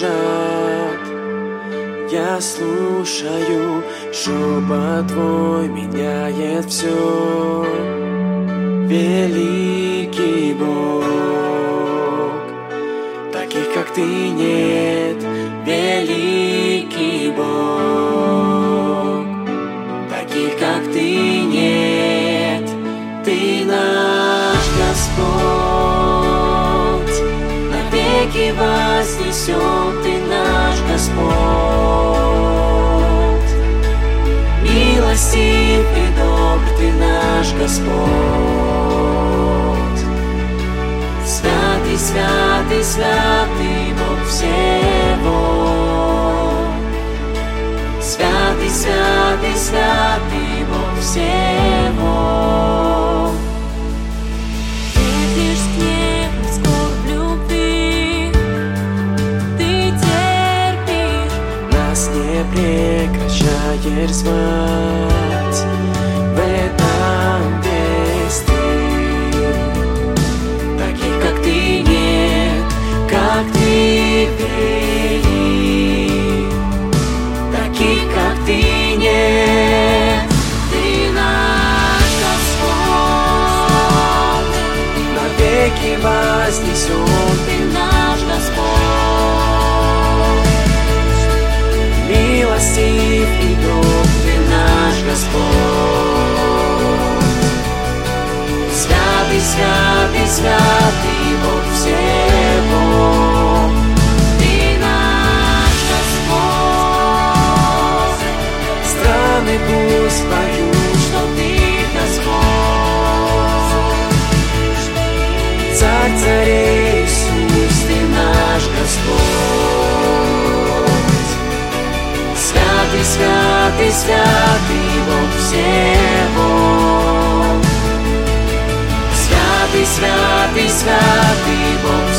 дрожат. Я слушаю, шепот твой меняет все. Великий Бог, таких как ты нет. Великий Бог, таких как ты нет. Ты наш Господь, навеки вознесен. Ты наш Господь, милостив и добр. Ты наш Господь, святый, святый, святый Бог всего. Святый, святый, святый Бог всего. Терпишь гнев, скорбь любви, ты терпишь. Нас не прекращаешь звать, в этом весь ты. Таких как ты нет, как ты велик. Таких как ты нет. Ты наш Господь, навеки вознесен. Ты наш Господь, Милостив и добр. Ты наш Господь, святый, святый, святый Бог всего. ты наш Господь. Страны пусть поют, Что ты Господь, Царь царей Иисус, ты наш Господь. Святый, святый, святый Бог всего. Святый, святый, святый Бог